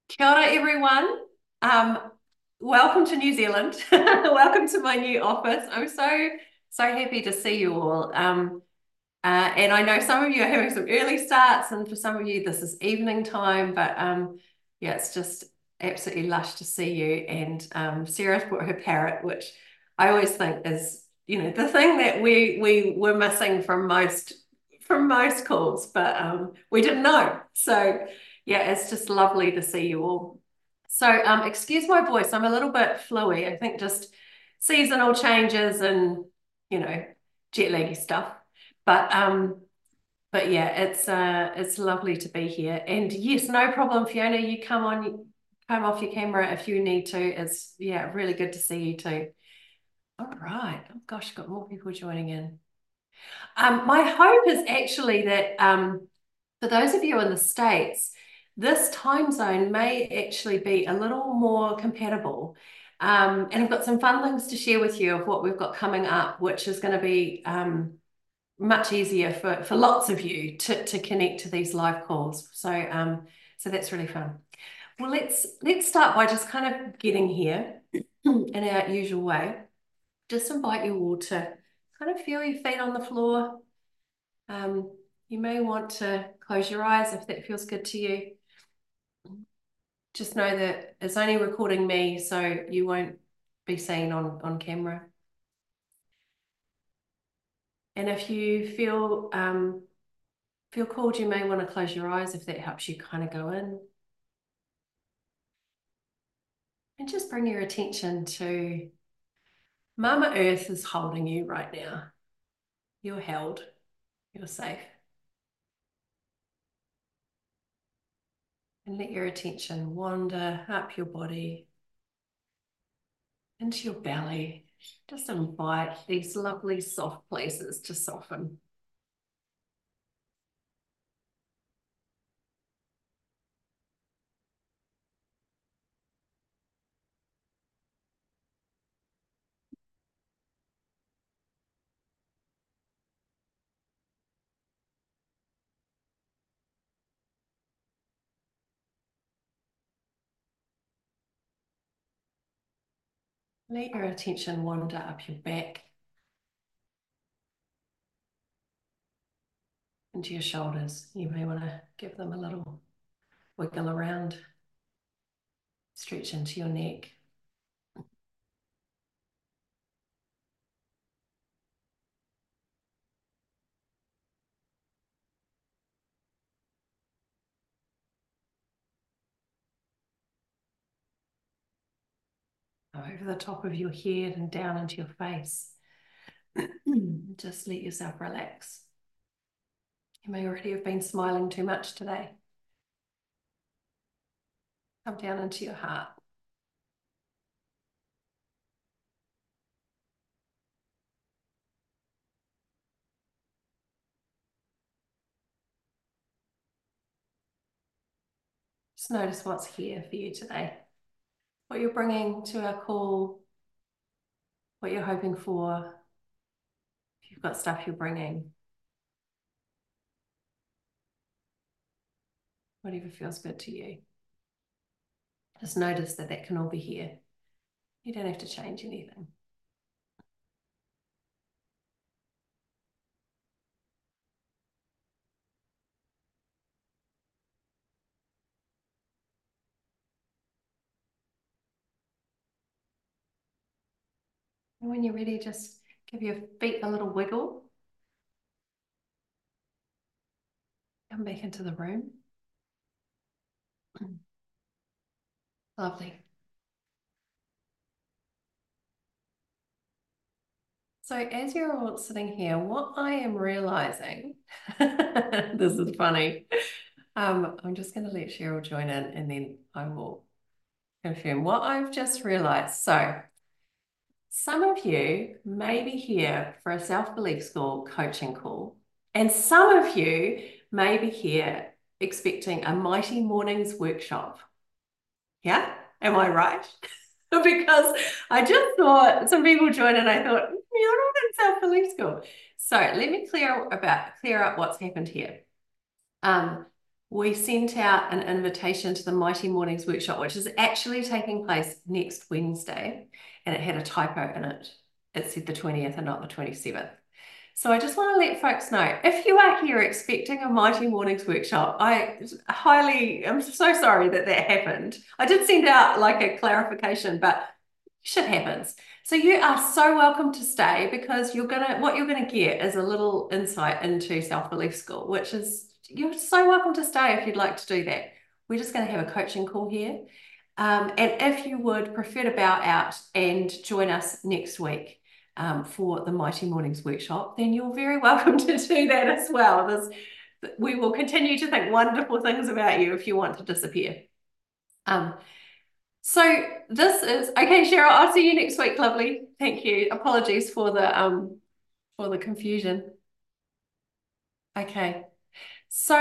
Kia ora, everyone. Um, Welcome to New Zealand. Welcome to my new office. I'm so happy to see you all. And I know some of you are having some early starts, and for some of you, this is evening time. But yeah, it's just absolutely lush to see you. And Sarah's brought her parrot, which I always think is, the thing that we were missing from most calls, but we didn't know. So yeah, it's just lovely to see you all. So excuse my voice, I'm a little bit fluey. I think just seasonal changes and you know jet laggy stuff. But yeah, it's lovely to be here. And yes, no problem, Fiona. You come off your camera if you need to. It's yeah, really good to see you too. All right. Oh gosh, got more people joining in. My hope is actually that for those of you in the States, this time zone may actually be a little more compatible. And I've got some fun things to share with you of what we've got coming up, which is going to be much easier for lots of you to connect to these live calls. So that's really fun. Well, let's start by just kind of getting here in our usual way. Just invite you all to kind of feel your feet on the floor. Um, you may want to close your eyes if that feels good to you. Just know that it's only recording me, so you won't be seen on camera. And if you feel called, you may want to close your eyes if that helps you kind of go in. And just bring your attention to Mama Earth is holding you right now. You're held. You're safe. And let your attention wander up your body, into your belly. Just invite these lovely soft places to soften. Let your attention wander up your back, into your shoulders. You may want to give them a little wiggle around, stretch into your neck. Over the top of your head and down into your face. Just let yourself relax. You may already have been smiling too much today. Come down into your heart. Just notice what's here for you today. What you're bringing to our call, what you're hoping for, if you've got stuff you're bringing, whatever feels good to you. Just notice that that can all be here. You don't have to change anything. And when you're ready, just give your feet a little wiggle. Come back into the room. Lovely. So as you're all sitting here, what I am realizing, this is funny. I'm just going to let Cheryl join in and then I will confirm what I've just realized. So some of you may be here for a self-belief school coaching call, and some of you may be here expecting a Mighty Mornings workshop. Yeah, am I right? Because I just thought some people joined and I thought, you're not in self-belief school. So let me clear up what's happened here. Um, we sent out an invitation to the Mighty Mornings workshop, which is actually taking place next Wednesday, and it had a typo in it. It said the 20th and not the 27th. So I just want to let folks know, if you are here expecting a Mighty Mornings workshop, I'm so sorry that happened. I did send out like a clarification, but shit happens. So you are so welcome to stay, because what you're gonna get is a little insight into Self-Belief School, which is, you're so welcome to stay if you'd like to do that. We're just going to have a coaching call here. And if you would prefer to bow out and join us next week for the Mighty Mornings workshop, then you're very welcome to do that as well. We will continue to think wonderful things about you if you want to disappear. So this is, okay, Cheryl, I'll see you next week, lovely. Thank you. Apologies for the confusion. Okay. So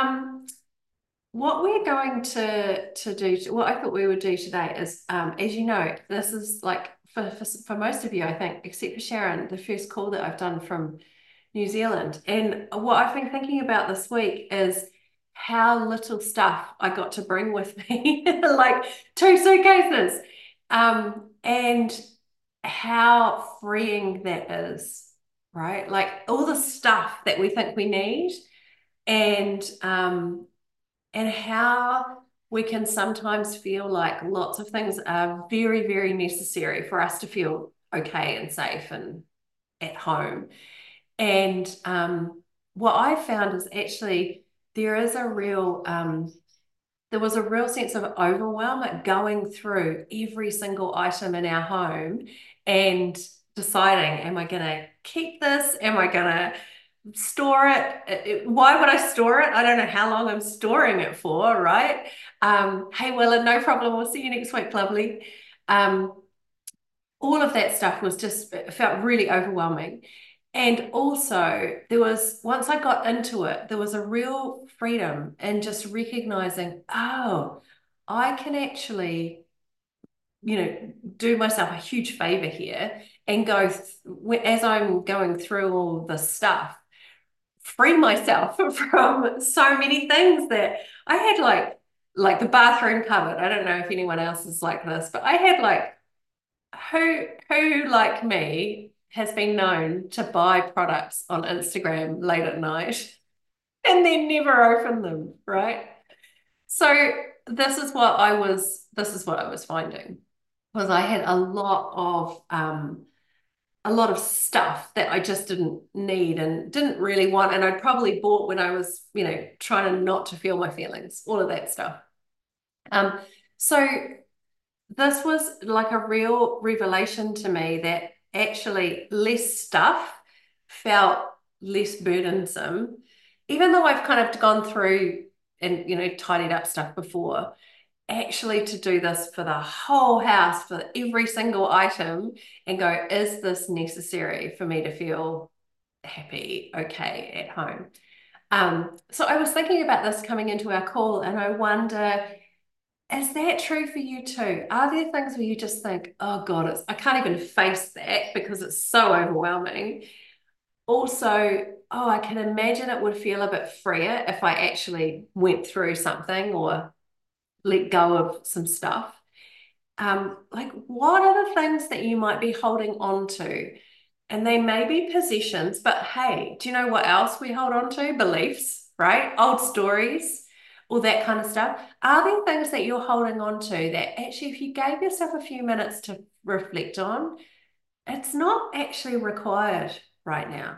what we're going to do, what I thought we would do today is, as you know, this is like, for most of you, I think, except for Sharon, the first call that I've done from New Zealand. And what I've been thinking about this week is how little stuff I got to bring with me, like 2 suitcases, and how freeing that is, right? Like all the stuff that we think we need, and how we can sometimes feel like lots of things are very, very necessary for us to feel okay and safe and at home. And what I found is actually there was a real sense of overwhelm at going through every single item in our home and deciding, am I going to keep this? Am I going to store it? Why would I store it? I don't know how long I'm storing it for, right? Hey, Willa, no problem. We'll see you next week, lovely. All of that stuff it felt really overwhelming. And also once I got into it, there was a real freedom in just recognizing, oh, I can actually, do myself a huge favor here and as I'm going through all the stuff, free myself from so many things that I had, like the bathroom cupboard. I don't know if anyone else is like this, but I had like, who like me has been known to buy products on Instagram late at night and then never open them, right? So this is what I was finding, was I had a lot of stuff that I just didn't need and didn't really want, and I'd probably bought when I was, trying to not to feel my feelings, all of that stuff. So this was like a real revelation to me that actually less stuff felt less burdensome, even though I've kind of gone through and, tidied up stuff before. Actually, to do this for the whole house, for every single item, and go, is this necessary for me to feel happy, okay at home? So I was thinking about this coming into our call, and I wonder, is that true for you too? Are there things where you just think, oh God, I can't even face that because it's so overwhelming? Also, oh, I can imagine it would feel a bit freer if I actually went through something or let go of some stuff. Like, what are the things that you might be holding on to? And they may be possessions, but hey, do you know what else we hold on to? Beliefs, right? Old stories, all that kind of stuff. Are there things that you're holding on to that actually, if you gave yourself a few minutes to reflect on, it's not actually required right now?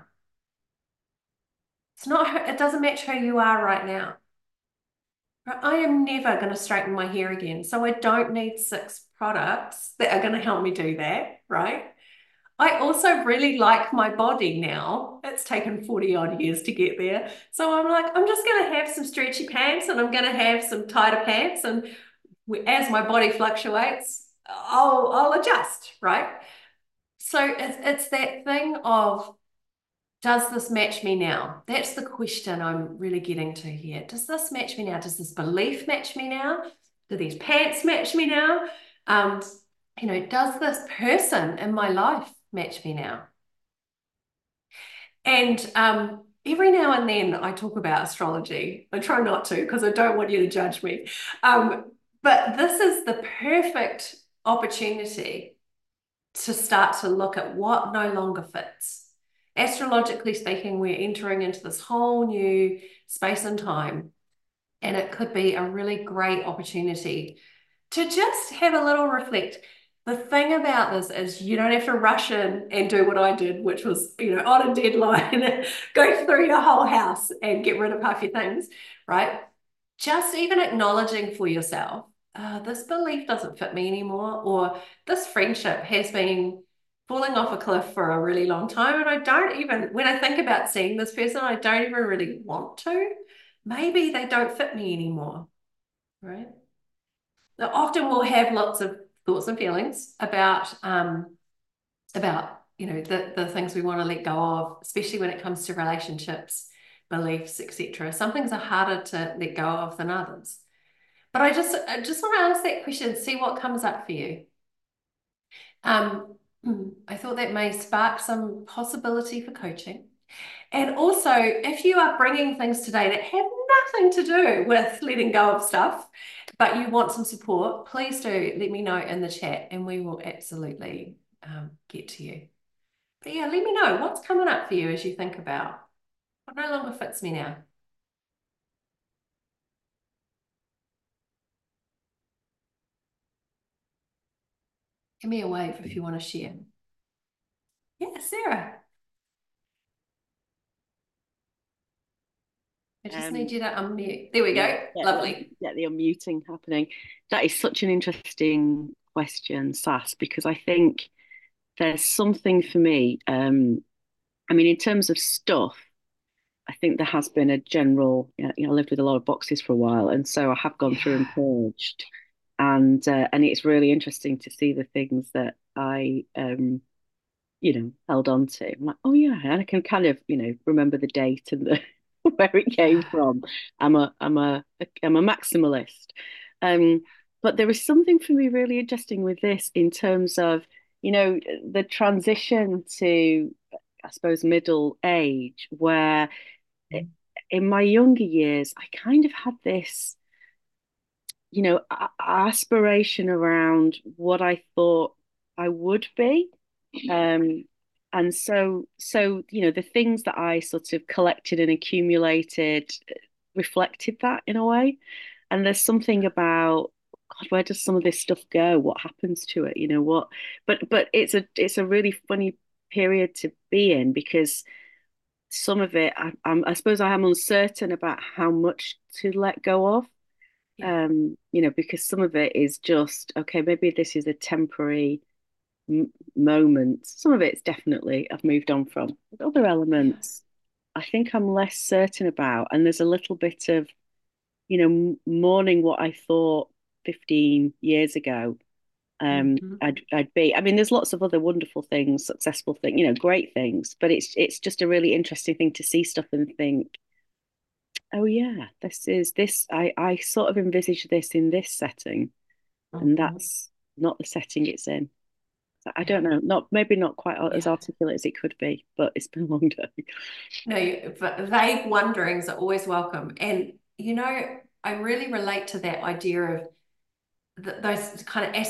It doesn't match who you are right now. I am never going to straighten my hair again, so I don't need 6 products that are going to help me do that, right? I also really like my body now. It's taken 40 odd years to get there. So I'm like, I'm just going to have some stretchy pants and I'm going to have some tighter pants. And as my body fluctuates, I'll adjust, right? So it's that thing of, does this match me now? That's the question I'm really getting to here. Does this match me now? Does this belief match me now? Do these pants match me now? Does this person in my life match me now? And every now and then I talk about astrology. I try not to because I don't want you to judge me. Um, but this is the perfect opportunity to start to look at what no longer fits. Astrologically speaking, we're entering into this whole new space and time, and it could be a really great opportunity to just have a little reflect. The thing about this is you don't have to rush in and do what I did, which was, on a deadline, go through your whole house and get rid of half your things, right? Just even acknowledging for yourself, this belief doesn't fit me anymore, or this friendship has been falling off a cliff for a really long time. And I don't even, when I think about seeing this person, I don't even really want to. Maybe they don't fit me anymore, right? Now, often we'll have lots of thoughts and feelings about the things we want to let go of, especially when it comes to relationships, beliefs, etc. Some things are harder to let go of than others. But I just want to ask that question, see what comes up for you. Um, I thought that may spark some possibility for coaching. And also, if you are bringing things today that have nothing to do with letting go of stuff, but you want some support, please do let me know in the chat and we will absolutely get to you. But yeah, let me know what's coming up for you as you think about what no longer fits me now. Give me a wave if you want to share. Yeah, Sarah, I just need Um, you to unmute. There we yeah, go. Lovely. get the unmuting happening. That is such an interesting question, Sass, because I think there's something for me. I mean, in terms of stuff, I think there has been a general. I lived with a lot of boxes for a while, and so I have gone through Yeah. and purged, and it's really interesting to see the things that I held on to. I'm like, oh yeah, and I can kind of, remember the date and the where it came Yeah. from. I'm a maximalist. But there is something for me really interesting with this in terms of, the transition to, I suppose, middle age, where in my younger years, I kind of had this, aspiration around what I thought I would be. Um, and the things that I sort of collected and accumulated reflected that in a way. And there's something about, God, where does some of this stuff go? What happens to it? What? But it's a really funny period to be in because some of it, I suppose I am uncertain about how much to let go of. Yeah. Because some of it is just okay. Maybe this is a temporary moment. Some of it's definitely I've moved on from. But other Yeah. elements, I think I'm less certain about. And there's a little bit of, mourning what I thought 15 years ago. Mhm. I'd be. I mean, there's lots of other wonderful things, successful things, great things. But it's just a really interesting thing to see stuff and think, oh yeah, this is this. I sort of envisage this in this setting, and Mhm. that's not the setting it's in. I Yeah. don't know, not maybe not quite as Yeah. articulate as it could be, but it's been a long day. No, vague wonderings are always welcome. And, I really relate to that idea of those kind of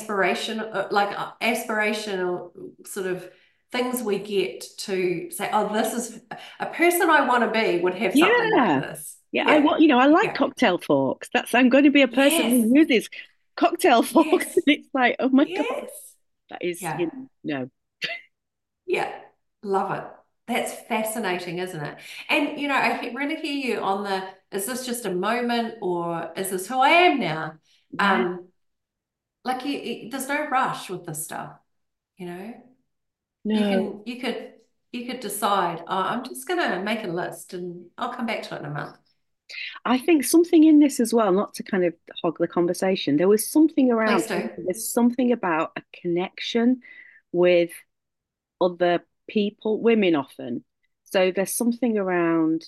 aspirational sort of things we get to say, oh, this is a person I want to be would have something like Yeah, this. yeah. I Yeah. want, I like Yeah. cocktail forks. I'm going to be a person Yes. who uses cocktail forks, Yes. and it's like, oh my God, Yes. that is, Yeah. no. Yeah. Love it. That's fascinating, isn't it? And, really hear you on is this just a moment or is this who I am now? Yeah, Like there's no rush with this stuff, you know? You no. can, you could decide, oh, I'm just gonna make a list and I'll come back to it in a month. I think something in this as well, not to kind of hog the conversation. There was something around. Please do. There's something about a connection with other people, women often. So there's something around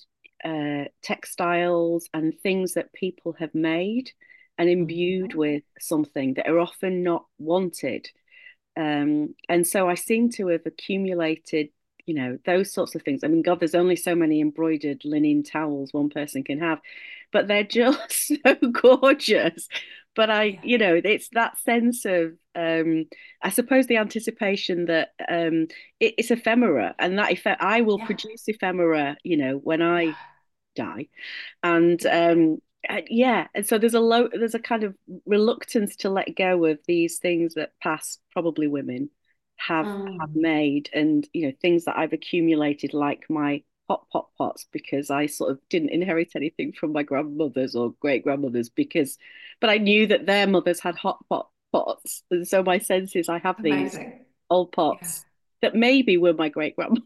textiles and things that people have made and imbued Mhm. with something that are often not wanted. And so I seem to have accumulated those sorts of things. I mean, God, there's only so many embroidered linen towels one person can have, but they're just so gorgeous. But Yeah. it's that sense of, I suppose, the anticipation that it's ephemera, and that effect I will Yeah. produce ephemera, when Yeah. I die. And Yeah. yeah, and so there's a kind of reluctance to let go of these things that past probably women have Mm. made, and things that I've accumulated, like my hot pot pots, because I sort of didn't inherit anything from my grandmothers or great grandmothers, but I knew that their mothers had hot pot pots, and so my sense is I have these Amazing. old Yeah. pots that maybe were my great grandmother.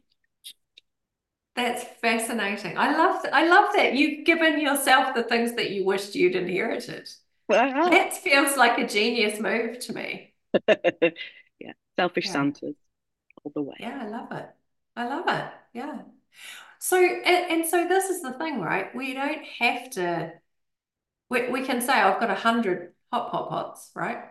That's fascinating. I love that you've given yourself the things that you wished you'd inherited. That feels like a genius move to me. Yeah, selfish Yeah. Santas all the way. Yeah, I love it. I love it. Yeah. So, and so this is the thing, right? We don't have to, we can say, I've got 100 hot pot pots, right?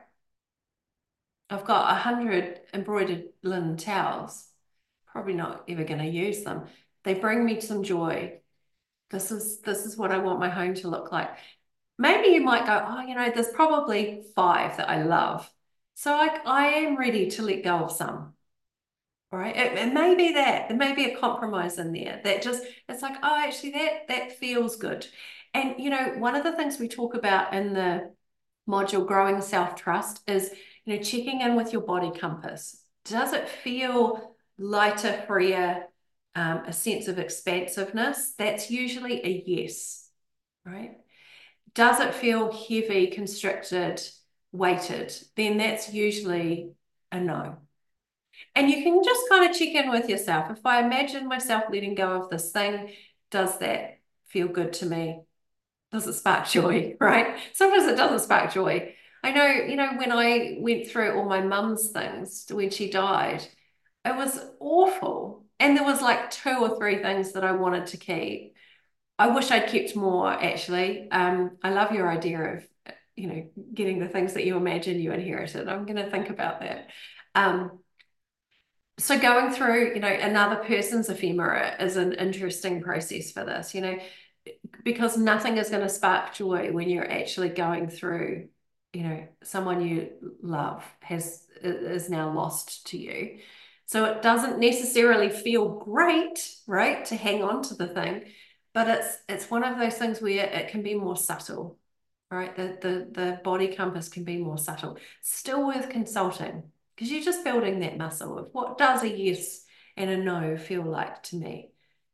I've got 100 embroidered linen towels. Probably not ever going to use them. They bring me some joy. This is what I want my home to look like. Maybe you might go, oh, there's probably five that I love. So I am ready to let go of some. Right. It may be that there may be a compromise in there that just it's like, oh, actually that feels good. And one of the things we talk about in the module growing self-trust is, checking in with your body compass. Does it feel lighter, freer, a sense of expansiveness? That's usually a yes, right? Does it feel heavy, constricted, weighted? Then that's usually a no. And you can just kind of check in with yourself. If I imagine myself letting go of this thing, does that feel good to me? Does it spark joy, right? Sometimes it doesn't spark joy. I know, when I went through all my mum's things when she died, it was awful. And there was like two or three things that I wanted to keep. I wish I'd kept more, actually. I love your idea of, getting the things that you imagine you inherited. I'm going to think about that. Um, so going through, another person's ephemera is an interesting process for this, because nothing is going to spark joy when you're actually going through, someone you love is now lost to you. So it doesn't necessarily feel great, right, to hang on to the thing, but it's one of those things where it can be more subtle, right? The body compass can be more subtle. Still worth consulting because you're just building that muscle of what does a yes and a no feel like to me.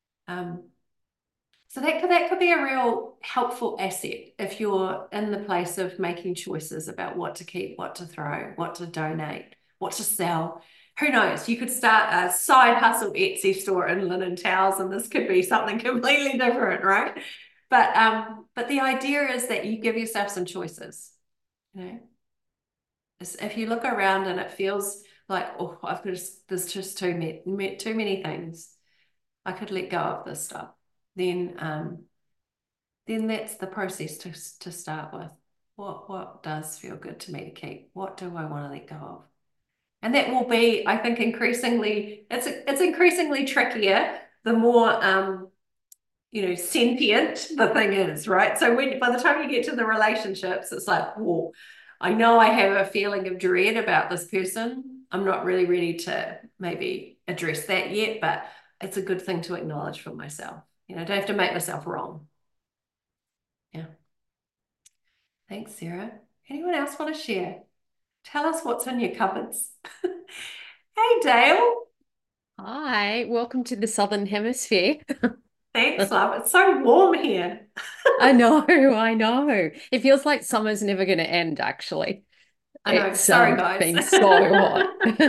So that could be a real helpful asset if you're in the place of making choices about what to keep, what to throw, what to donate, what to sell. Who knows? You could start a side hustle Etsy store in linen towels, and this could be something completely different, right? But the idea is that you give yourself some choices. You know, if you look around and it feels like, oh, there's just too many things. I could let go of this stuff. Then that's the process to start with. What does feel good to me to keep? What do I want to let go of? And that will be, I think, it's increasingly trickier the more sentient the thing is, right? So by the time you get to the relationships, it's like, whoa, I know I have a feeling of dread about this person. I'm not really ready to maybe address that yet, but it's a good thing to acknowledge for myself. I don't have to make myself wrong. Yeah. Thanks, Sarah. Anyone else want to share? Tell us what's in your cupboards. Hey, Dale. Hi, welcome to the Southern Hemisphere. Thanks, love. It's so warm here. I know, I know. It feels like summer's never going to end, actually. I know. It's Sorry, guys. been so hot.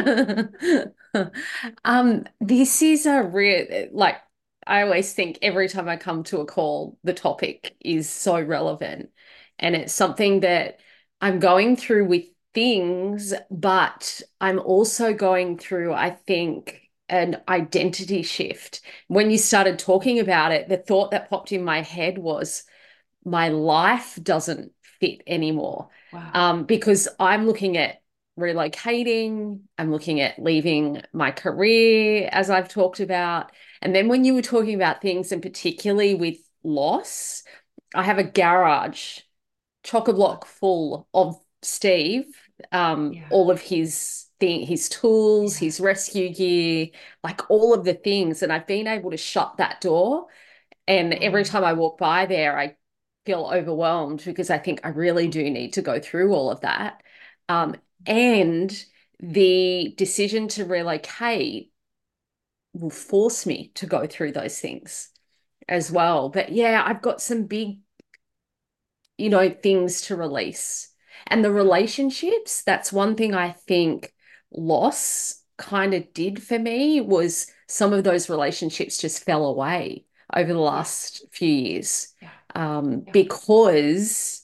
This is a real like I always think every time I come to a call, the topic is so relevant. And it's something that I'm going through with things, but I'm also going through, I think, an identity shift. When you started talking about it, the thought that popped in my head was my life doesn't fit anymore. Wow. Because I'm looking at relocating. I'm looking at leaving my career, as I've talked about. And then when you were talking about things, and particularly with loss, I have a garage chock-a-block full of Steve, Yeah. all of his tools, Yeah. his rescue gear, like all of the things. And I've been able to shut that door. And every Mm. time I walk by there, I feel overwhelmed because I think I really do need to go through all of that. And the decision to relocate will force me to go through those things as well. But yeah, I've got some big, things to release. And the Yeah. relationships, that's one thing I think loss kind of did for me, was some of those relationships just fell away over the Yeah. last few years. Yeah. Yeah. Because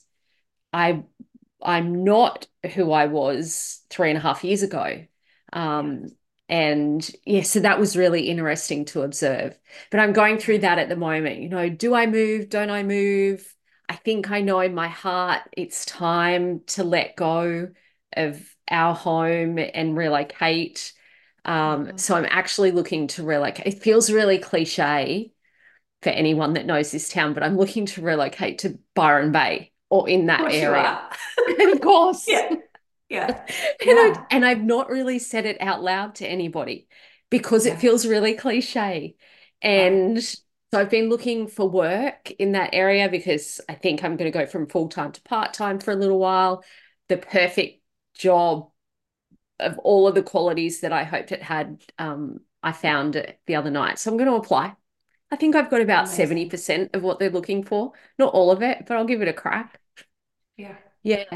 I'm not who I was 3.5 years ago. Yeah. Um, and yeah, so that was really interesting to observe. But I'm going through that at the moment. Do I move? Don't I move? I think I know in my heart it's time to let go of our home and relocate. Mhm. So I'm actually looking to relocate. It feels really cliche for anyone that knows this town, but I'm looking to relocate to Byron Bay or in Of that course you area. are. Of course. Yeah. Yeah. And Yeah. I've not really said it out loud to anybody because it Yeah. feels really cliche. Right. And so I've been looking for work in that area because I think I'm going to go from full-time to part-time for a little while. The perfect job of all of the qualities that I hoped it had, I found it the other night. So I'm going to apply. I think I've got about Amazing. 70% of what they're looking for. Not all of it, but I'll give it a crack. Yeah. Yeah.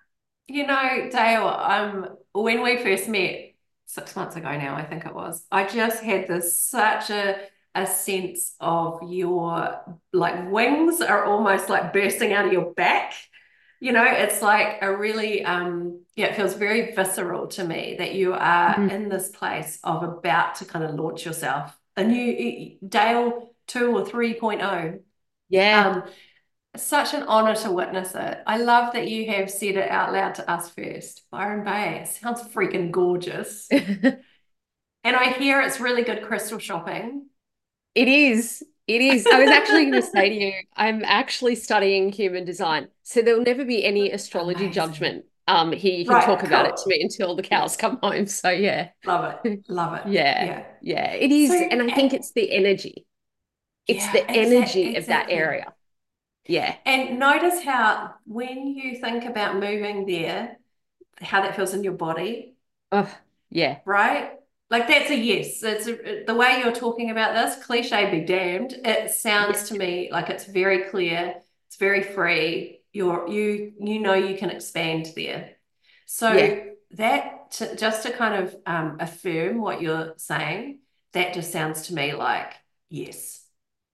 Dale, when we first met 6 months ago now, I think it was, I just had this such a sense of your like wings are almost like bursting out of your back. It's like a really yeah, it feels very visceral to me that you are Mhm. in this place of about to kind of launch yourself. A new Dale 2 or 3.0. Yeah. Um, Such an honor to witness it. I love that you have said it out loud to us first. Byron Bay, it sounds freaking gorgeous. And I hear it's really good crystal shopping. It is. It is. I was actually going to say to you, I'm actually studying human design. So there'll never be any astrology Amazing. judgment. Here you can talk Right, about it to cool. me until the Yeah, cows come home. So yeah. love it. Love it. Yeah. Yeah. Yeah. It So, is. And I think it's the energy. It's yeah, the energy of that exactly. area. Yeah. And notice how when you think about moving there, how that feels in your body. Oh, yeah. Right? Like that's a yes. The way you're talking about this, cliche be damned. It Yeah. sounds to me like it's very clear, it's very free. You know you can expand there. Yeah. So just to kind of affirm what you're saying, that just sounds to me like yes,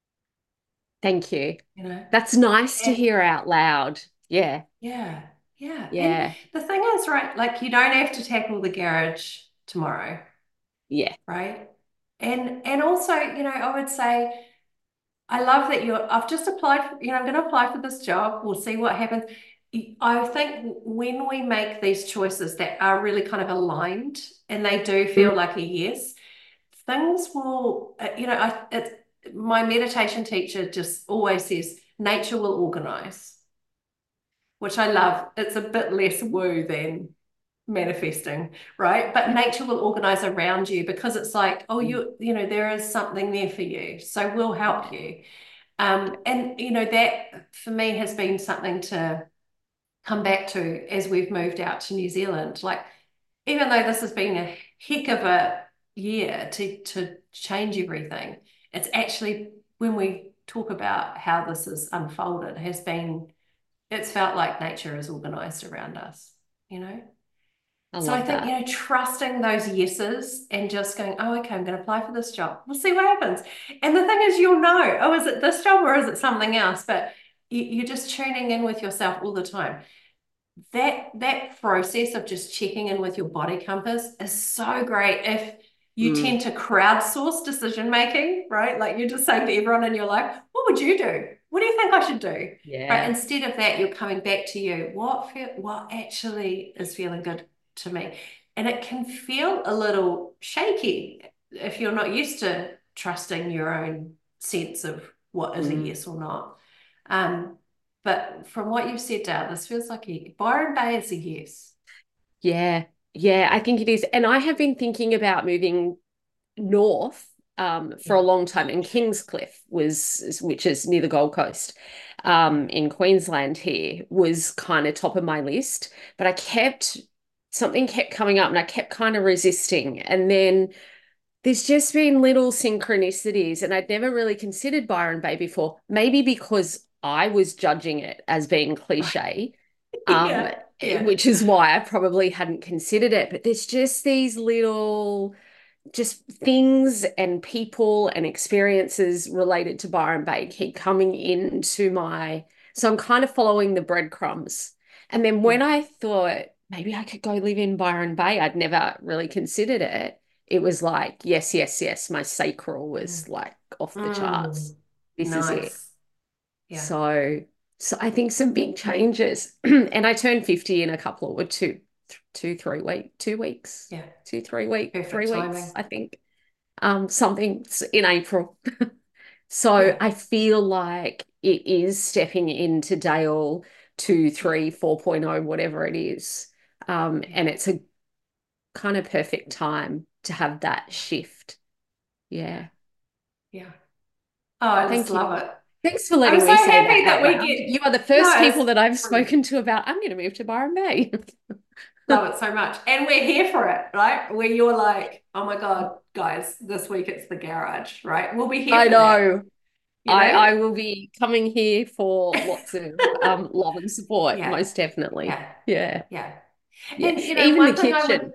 Thank you. you know. That's nice to And hear out loud. Yeah. yeah, yeah. And Yeah. the thing is, right, like you don't have to tackle the garage tomorrow, Yeah. right? And also, I would say I love that I've just applied for, I'm going to apply for this job. We'll see what happens. I think when we make these choices that are really kind of aligned and they do Mm. feel like a yes, things will, my meditation teacher just always says, nature will organize, which I love. It's a bit less woo than manifesting, right? But nature will organize around you because it's like, oh, there is something there for you. So we'll help Yeah. you. And that for me has been something to come back to as we've moved out to New Zealand. Like, even though this has been a heck of a year to change everything, it's actually when we talk about how this has unfolded, it's felt like nature is organized around us, you know? I So I love think, that. trusting those yeses and just going, oh, okay, I'm going to apply for this job. We'll see what happens. And the thing is, you'll know, oh, is it this job or is it something else? But you're just tuning in with yourself all the time. That process of just checking in with your body compass is so great if you Mm. tend to crowdsource decision making, right? Like you're just saying to everyone in your life, what would you do? What do you think I should do? Right? Yeah. Instead of that, you're coming back to you. What actually is feeling good to me. And it can feel a little shaky if you're not used to trusting your own sense of what is a yes or not. But from what you've said, Dale, this feels like Byron Bay is a yes. Yeah, yeah, I think it is. And I have been thinking about moving north for a long time, and Kingscliff which is near the Gold Coast, in Queensland here, was kind of top of my list. But something kept coming up and I kept kind of resisting. And then there's just been little synchronicities, and I'd never really considered Byron Bay before, maybe because I was judging it as being cliche. Which is why I probably hadn't considered it. But there's just these little just things and people and experiences related to Byron Bay keep coming into so I'm kind of following the breadcrumbs. And then when I thought maybe I could go live in Byron Bay, I'd never really considered it. It was like, yes, yes, yes. My sacral was like off the charts. This is it. Yeah. So I think some big changes. And I turned 50 in a couple of 3 weeks. 2 weeks. Yeah. 3 weeks. Perfect 3 timing. weeks, I think. Something in April. So I feel like it is stepping into Dale 2, 3, 4.0, whatever it is. And it's a kind of perfect time to have that shift. Yeah. Yeah. Oh, I just love it. Thanks for letting me say happy that that we out loud. get. You are the first people that I've spoken to about, I'm going to move to Byron Bay. Love it so much. And we're here for it, right? Where you're like, oh my God, guys, this week it's the garage, right? We'll be here I for know. that. I will be coming here for lots of love and support, most definitely. Yeah. And even the kitchen.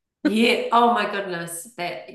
Oh my goodness.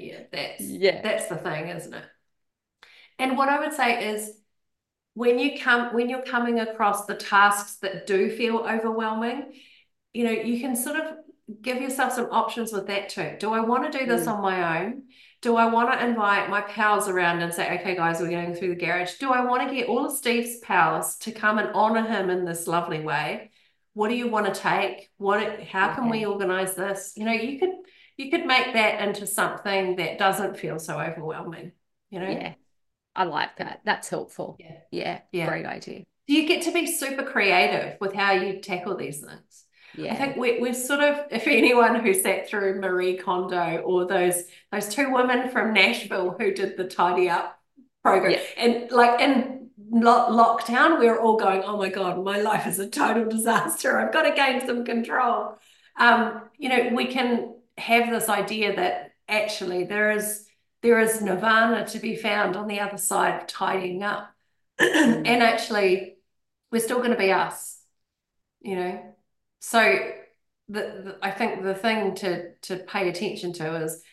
That's the thing, isn't it? And what I would say is when you're coming across the tasks that do feel overwhelming, you can sort of give yourself some options with that too. Do I want to do this on my own? Do I want to invite my pals around and say, okay, guys, we're going through the garage? Do I want to get all of Steve's pals to come and honor him in this lovely way? What do you want to take? How can we organize this? You could make that into something that doesn't feel so overwhelming, Yeah, I like that. That's helpful. Yeah. Great idea. You get to be super creative with how you tackle these things. I think we're sort of, if anyone who sat through Marie Kondo or those two women from Nashville who did the tidy up program, and like in lockdown, we were all going, oh my God, my life is a total disaster. I've got to gain some control. We can have this idea that actually there is nirvana to be found on the other side of tidying up. And actually, we're still going to be us, So I think the thing to pay attention to is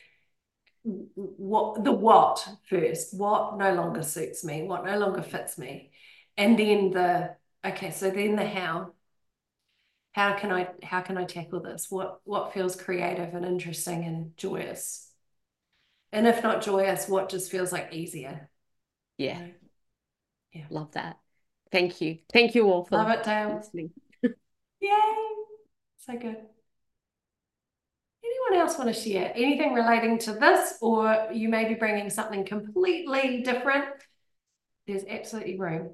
what first, what no longer suits me, what no longer fits me, and then the how. How can I tackle this? What feels creative and interesting and joyous? And if not joyous, what just feels like easier? Yeah. Love that. Thank you. Thank you all for love it, Dale. listening. Yay. So good. Anyone else want to share anything relating to this, or you may be bringing something completely different? There's absolutely room.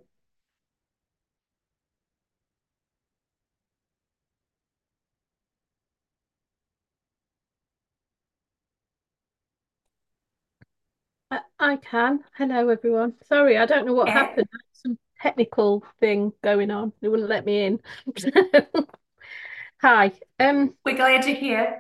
I can. Hello, everyone. Sorry, I don't know what happened. Some technical thing going on. They wouldn't let me in. Hi. We're glad to hear.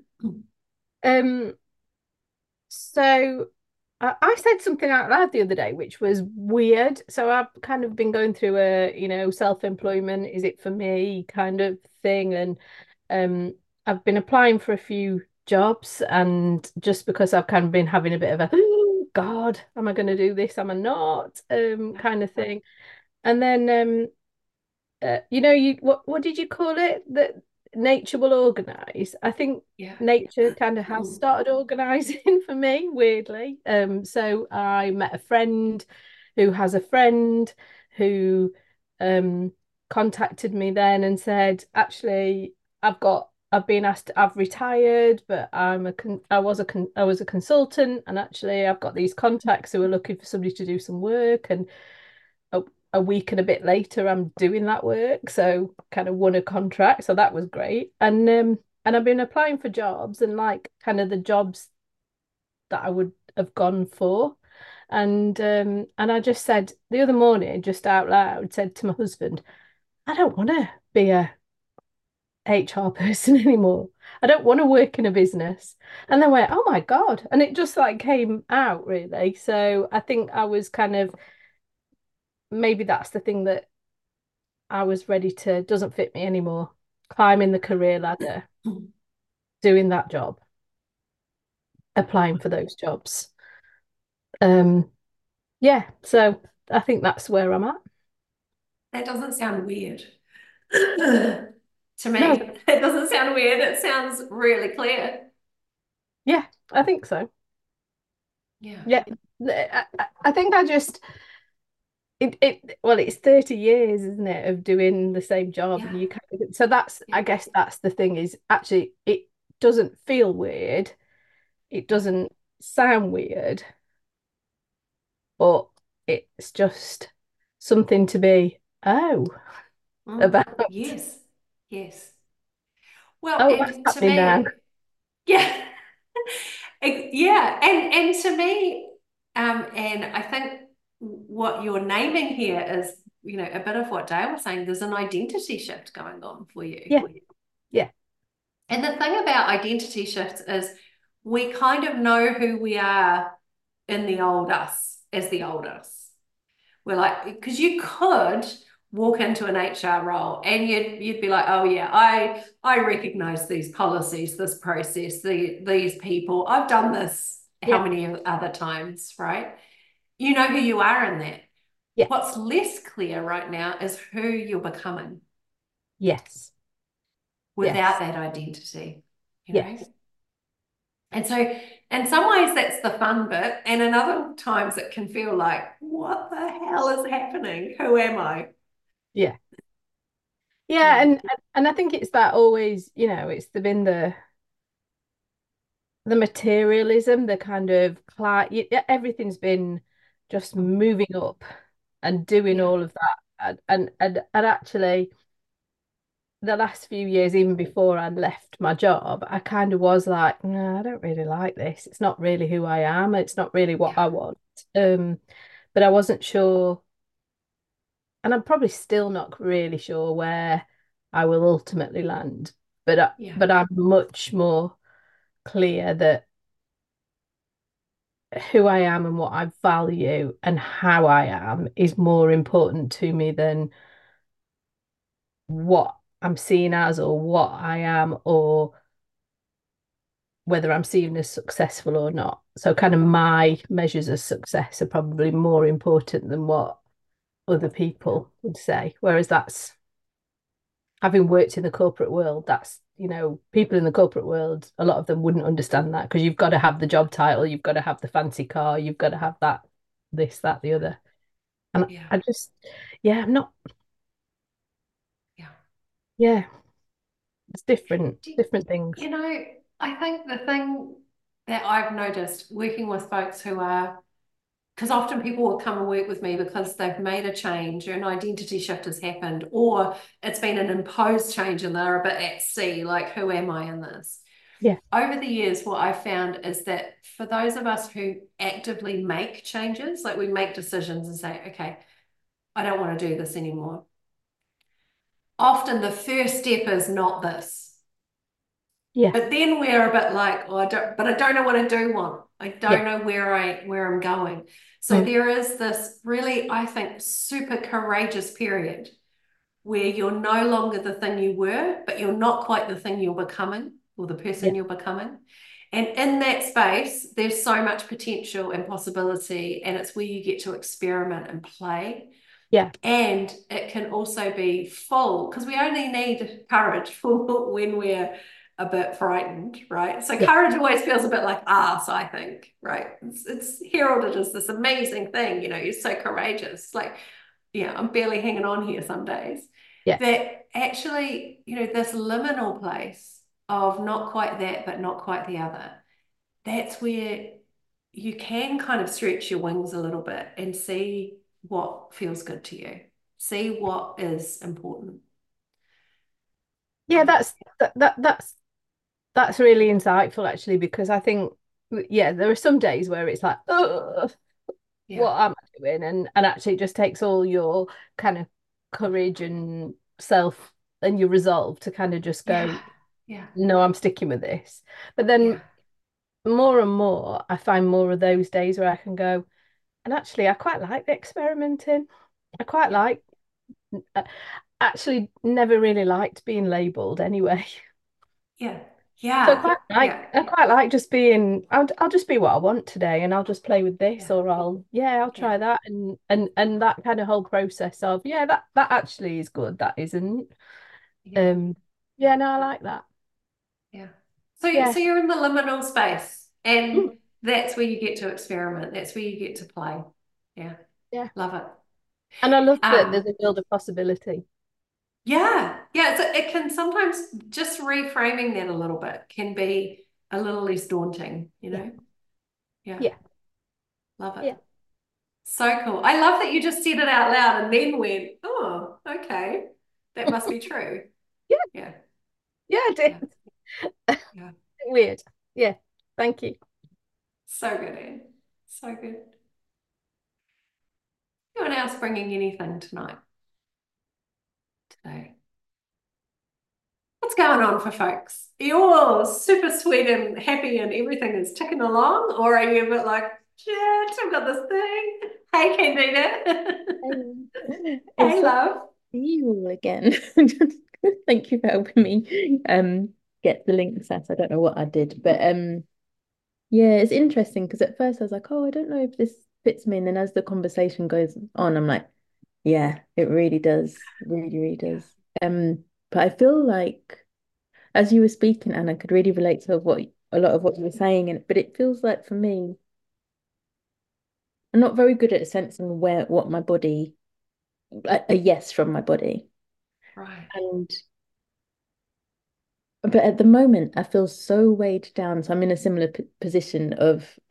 So I said something out loud the other day, which was weird. So I've kind of been going through a, self-employment, is it for me kind of thing. And I've been applying for a few jobs, and just because I've kind of been having a bit of a God, am I going to do this? Am I not? Kind of thing. And then what did you call it? That nature will organize. I think nature kind of has started organizing for me, weirdly. So I met a friend who has a friend who contacted me then and said, actually, I've got I've been asked, I've retired, but I was a consultant, and actually I've got these contacts who are looking for somebody to do some work, and a, a week and a bit later I'm doing that work. So kind of won a contract. So that was great. And I've been applying for jobs, and like kind of the jobs that I would have gone for. And I just said the other morning, just out loud, said to my husband, I don't want to be a HR person anymore. I don't want to work in a business. And they went, oh my God. And it just like came out really. So I think I was kind of, maybe that's the thing that I was ready to, doesn't fit me anymore. Climbing the career ladder, doing that job, applying for those jobs. Yeah, so I think that's where I'm at. That doesn't sound weird. To No, me, it doesn't sound weird. It sounds really clear. yeah, I think so. Yeah. Yeah, I think I just well, it's 30 years, isn't it, of doing the same job, and Yeah. you kind of, so that's, Yeah. I guess that's the thing, is actually it doesn't feel weird, it Yeah. doesn't sound weird, but it's just something to be about. Yes. Yes. Well, Oh, what's and to happening now? me, yeah. Yeah. And to me, and I think what you're naming here is, a bit of what Dale was saying. There's an identity shift going on for you. Yeah, yeah, And the thing about identity shifts is we kind of know who we are in the old us as the old us. We're like, because you could walk into an HR role and you'd be like, oh yeah, I recognize these policies, this process, these people. I've done this how yeah, many other times, right? You know who you are in that. yeah, What's less clear right now is who you're becoming yes, without yes, that identity, you know? yes, And so in some ways that's the fun bit. And in other times it can feel like, what the hell is happening? Who am I? yeah, yeah, Yeah. and I think it's that always, it's been the materialism, the kind of everything's been just moving up and doing Yeah. all of that. And actually, the last few years, even before I left my job, I kind of was like, no, I don't really like this. It's not really who I am. It's not really what Yeah. I want. Um, but I wasn't sure, and I'm probably still not really sure where I will ultimately land. Yeah. But I'm much more clear that who I am and what I value and how I am is more important to me than what I'm seen as or what I am or whether I'm seen as successful or not. So kind of my measures of success are probably more important than what other people would say. Whereas that's, having worked in the corporate world, that's, people in the corporate world, a lot of them wouldn't understand that, because you've got to have the job title, you've got to have the fancy car, you've got to have that, this, that, the other. And Yeah. I just, yeah, I'm not, Yeah. yeah, it's different, Do, different things. I think the thing that I've noticed working with folks who are, because often people will come and work with me because they've made a change or an identity shift has happened, or it's been an imposed change and they're a bit at sea, like, who am I in this? Yeah, Over the years, what I've found is that for those of us who actively make changes, like we make decisions and say, okay, I don't want to do this anymore. Often the first step is not this. yeah, But then we're a bit like, oh, I don't know what I do want. I yeah, don't know where I'm going. So mm, there is this really, I think, super courageous period where you're no longer the thing you were, but you're not quite the thing you're becoming or the yeah, person you're becoming. And in that space, there's so much potential and possibility, and it's where you get to experiment and play. yeah, And it can also be full, because we only need courage for when we're a bit frightened, right? So yeah, courage always feels a bit like ass, I think, right? It's heralded as this amazing thing, you're so courageous. Like, yeah, I'm barely hanging on here some days. yeah, That actually, this liminal place of not quite that, but not quite the other, that's where you can kind of stretch your wings a little bit and see what feels good to you, see what is important. Yeah, that's really insightful actually, because I think yeah, there are some days where it's like, oh, Yeah, what am I doing? And actually it just takes all your kind of courage and self and your resolve to kind of just yeah, go, yeah, no, I'm sticking with this. But yeah, then more and more, I find more of those days where I can go, and actually, I quite like the experimenting. I quite yeah, like, uh, actually, never really liked being labeled anyway. yeah, So yeah, yeah, I quite like just being, I'll just be what I want today, and I'll just play with this, yeah, or I'll yeah, try that, and that kind of whole process of, yeah, that actually is good, that isn't. yeah, Um, yeah, yeah, no, I like that. yeah. So, Yeah. so you're in the liminal space, and Mm, that's where you get to experiment. That's where you get to play. Yeah, yeah. love it. And I love that there's Um, a world of possibility. yeah, yeah. So it can sometimes just reframing that a little bit can be a little less daunting, you Yeah. know? Yeah, Yeah. love it. Yeah. So cool. I love that you just said it out loud and then went, oh, okay. That must be true. Yeah. Yeah, Yeah, I yeah, did. yeah. Weird. Yeah. Thank you. So good, Anne. So good. Anyone else bringing anything tonight, today? What's going on for folks? Are you all super sweet and happy and everything is ticking along? Or are you a bit like, shit, I've got this thing. Hey, Candida. Hey, Hey, it's lovely love. to see you all again. Thank you for helping me get the link set. I don't know what I did, but yeah, it's interesting because at first I was like, oh, I don't know if this fits me. And then as the conversation goes on, I'm like, yeah, it really does. Really, really Yeah, does. But I feel like as you were speaking, and I could really relate to what a lot of what you were saying, and but it feels like for me, I'm not very good at sensing where what my body a yes from my body. right. And but at the moment, I feel so weighed down. So I'm in a similar p position of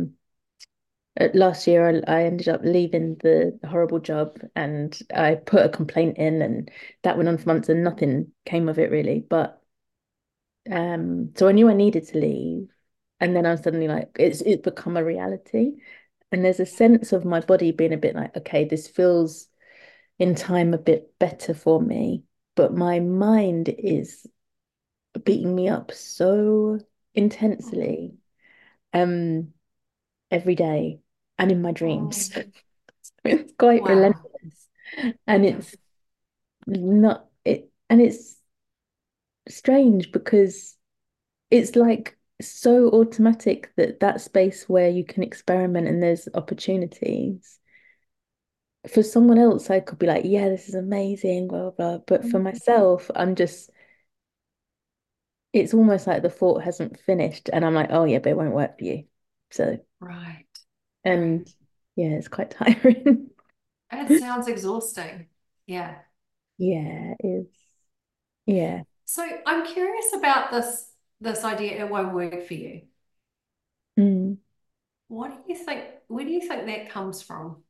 last year I ended up leaving the horrible job and I put a complaint in and that went on for months and nothing came of it really. But so I knew I needed to leave. And then I was suddenly like, it's become a reality. And there's a sense of my body being a bit like, okay, this feels in time a bit better for me. But my mind is beating me up so intensely um every day and in my dreams. Oh, It's quite wow. relentless. And Yeah, it's not it and it's strange because it's like so automatic that that space where you can experiment and there's opportunities. For someone else, I could be like, yeah, this is amazing, blah, blah, blah. But for myself, I'm just it's almost like the thought hasn't finished and I'm like, oh yeah, but it won't work for you. So right, right. and yeah, it's quite tiring. It sounds exhausting. Yeah. Yeah, it's yeah. So I'm curious about this idea it won't work for you. Mm. What do you think, where do you think that comes from?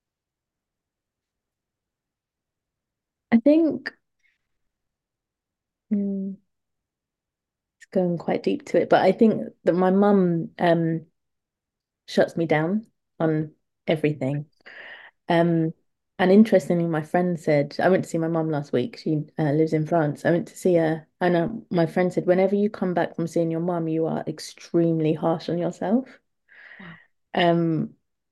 I think mm, it's going quite deep to it, but I think that my mum shuts me down on everything. Um, and interestingly, my friend said, I went to see my mum last week. She lives in France. I went to see her, and my friend said, whenever you come back from seeing your mum, you are extremely harsh on yourself. Wow. Um,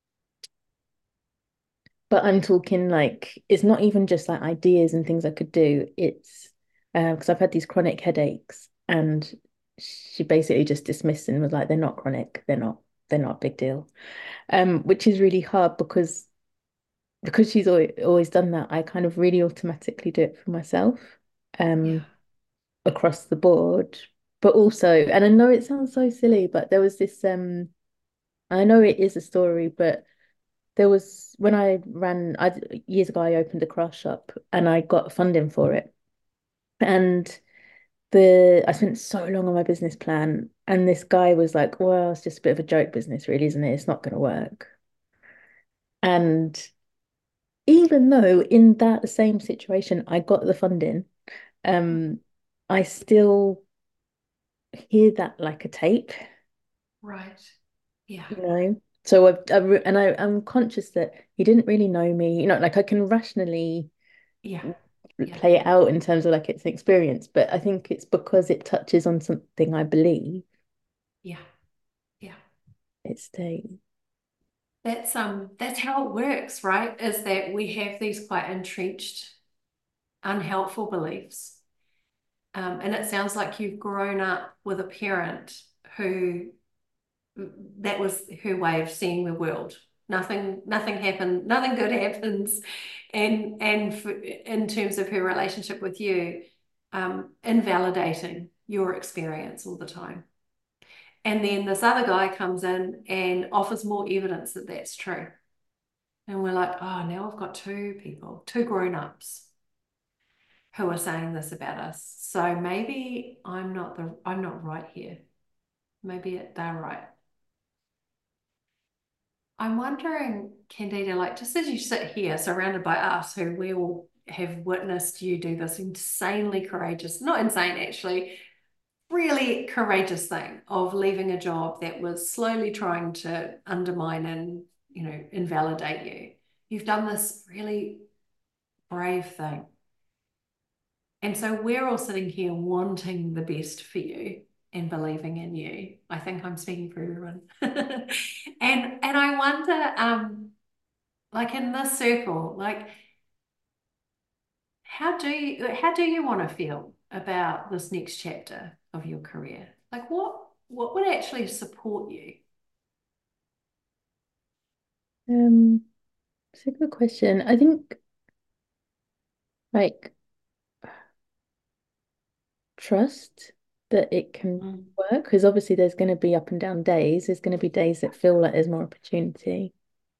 but I'm talking like it's not even just like ideas and things I could do. It's because I've had these chronic headaches, and she basically just dismissed and was like, they're not chronic, they're not a big deal. Which is really hard because she's always done that, I kind of really automatically do it for myself, Yeah. um, across the board. But also, and I know it sounds so silly, but there was this, I know it is a story, but there was when years ago, I opened a craft shop and I got funding for it. And I spent so long on my business plan, and this guy was like, "Well, it's just a bit of a joke business, really, isn't it? It's not going to work." And even though in that same situation I got the funding, um, I still hear that like a tape, Right. Yeah. you know. So I'm conscious that he didn't really know me, like I can rationally Yeah. Yeah. play it out in terms of like it's an experience, but I think it's because it touches on something I believe Yeah. Yeah. it stays. That's how it works, right? Is that we have these quite entrenched, unhelpful beliefs. And it sounds like you've grown up with a parent who that was her way of seeing the world. Nothing happened, nothing good happens. In terms of her relationship with you, invalidating your experience all the time. And then this other guy comes in and offers more evidence that that's true. And we're like, oh, now I've got two people, two grown-ups who are saying this about us. So maybe I'm not right here. Maybe they're right. I'm wondering, Candida, like just as you sit here surrounded by us, who we all have witnessed you do this insanely courageous, not insane actually, really courageous thing of leaving a job that was slowly trying to undermine and, invalidate you. You've done this really brave thing. And so we're all sitting here wanting the best for you and believing in you. I think I'm speaking for everyone. And I wonder, like in this circle, like how do you want to feel about this next chapter of your career? Like what would actually support you? Um, it's a good question. I think like trust that it can Mm, work because obviously there's going to be up and down days. There's going to be days that feel like there's more opportunity.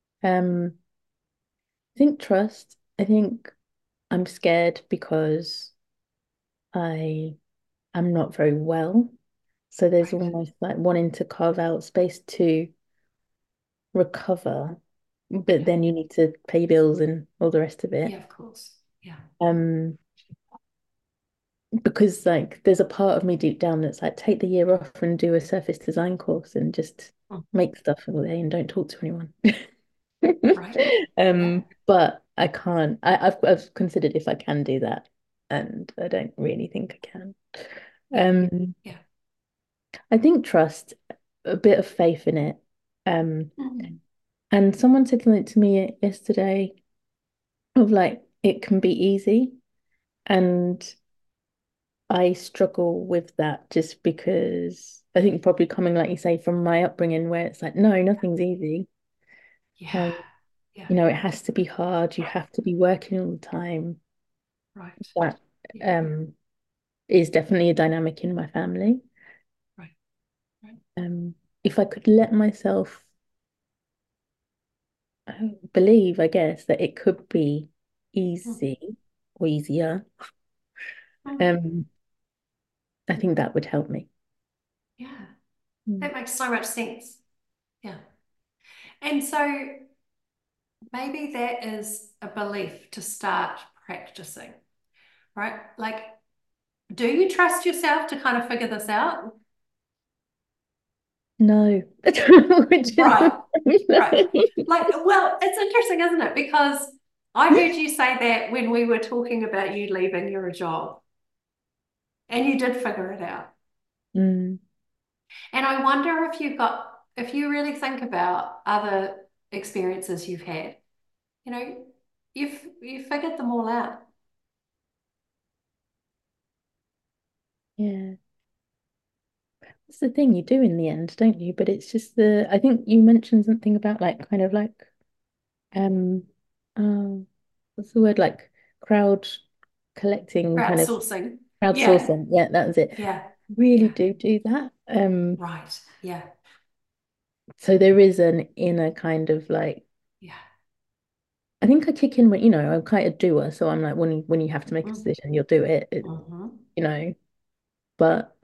I think trust. I think I'm scared because I am not very well. So there's right. almost like wanting to carve out space to recover, but Yeah. then you need to pay bills and all the rest of Yeah, it. of course. Yeah. Um, because like there's a part of me deep down that's like take the year off and do a surface design course and just Mm, make stuff all day and don't talk to anyone. right. Yeah. But I can't. I've considered if I can do that, and I don't really think I can. Yeah. Um, Yeah. I think trust, a bit of faith in it. Mm, And someone said something to me yesterday of like it can be easy, and I struggle with that just because I think probably coming, like you say, from my upbringing where it's like, no, nothing's easy. yeah. Um, Yeah. it has to be hard. You have to be working all the time. Right. That Yeah. um is definitely a dynamic in my family. Right. Right. If I could let myself believe, I guess, that it could be Mm, easy or easier, mm, um, I think that would help me. yeah. Mm. That makes so much sense. Yeah. And so maybe that is a belief to start practicing, right? Like, do you trust yourself to kind of figure this out? No, which is Right, right. Like, well, it's interesting, isn't it? Because I heard you say that when we were talking about you leaving your job, and you did figure it out. Mm, And I wonder if you really think about other experiences you've had, you know, you've figured them all out. yeah, that's the thing you do in the end, don't you? But it's just I think you mentioned something about like kind of like um oh, what's the word like crowd collecting kind of Crowdsourcing. Yeah, crowdsourcing. Yeah, that was it. yeah, Really yeah. do that. Right. Yeah, So there is an inner kind of like yeah. I think I kick in when I'm quite a doer, so I'm like when you have to make a Mm, decision, you'll do it. mhm. You know. but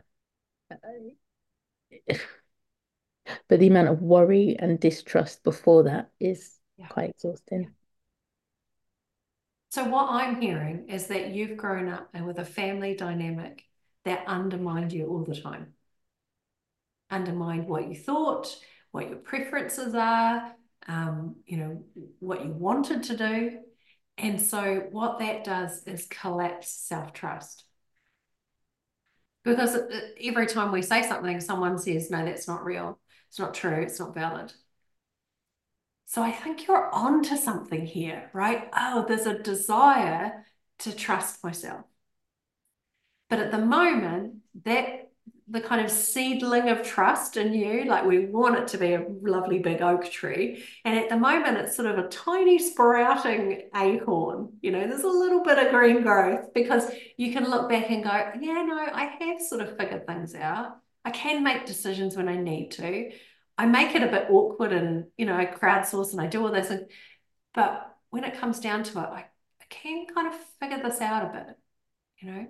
but the amount of worry and distrust before that is Yeah. quite exhausting. So what I'm hearing is that you've grown up with a family dynamic that undermined you all the time. Undermined what you thought, what your preferences are, what you wanted to do. And so what that does is collapse self-trust. Because every time we say something, someone says, no, that's not real. It's not true. It's not valid. So I think you're onto something here, right? Oh, there's a desire to trust myself. But at the moment, that the kind of seedling of trust in you, like we want it to be a lovely big oak tree. And at the moment, it's sort of a tiny sprouting acorn. There's a little bit of green growth because you can look back and go, yeah, no, I have sort of figured things out. I can make decisions when I need to. I make it a bit awkward and, I crowdsource and I do all this. But when it comes down to it, I can kind of figure this out a bit.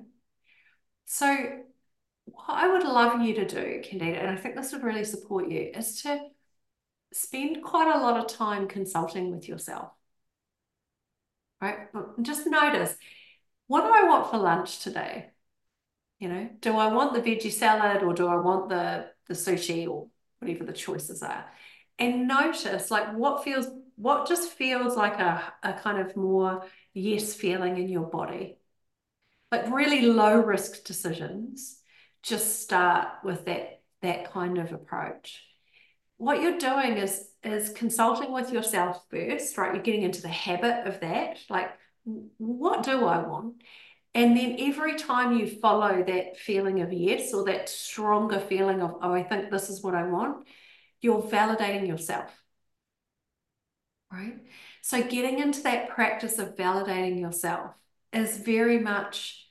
So what I would love you to do, Candida, and I think this would really support you, is to spend quite a lot of time consulting with yourself, right? Just notice, what do I want for lunch today? Do I want the veggie salad or do I want the sushi or whatever the choices are? And notice like what just feels like a kind of more yes feeling in your body. Like really low risk decisions just start with that kind of approach. What you're doing is consulting with yourself first, right? You're getting into the habit of that. Like, what do I want? And then every time you follow that feeling of yes, or that stronger feeling of, oh, I think this is what I want, you're validating yourself, right? So getting into that practice of validating yourself is very much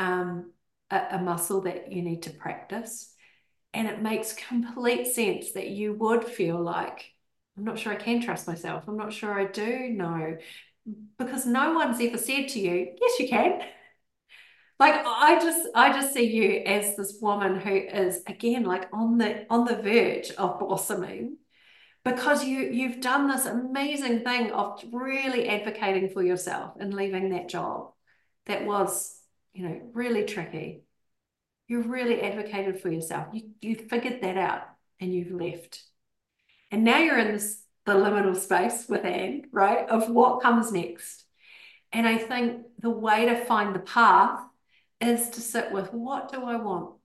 a muscle that you need to practice. And it makes complete sense that you would feel like, I'm not sure I can trust myself. I'm not sure I do know. Because no one's ever said to you, yes, you can. Like I just see you as this woman who is again like on the verge of blossoming because you've done this amazing thing of really advocating for yourself and leaving that job that was, really tricky. You really advocated for yourself. You figured that out and you've left. And now you're in the liminal space with Anne, right? Of what comes next. And I think the way to find the path is to sit with what do I want?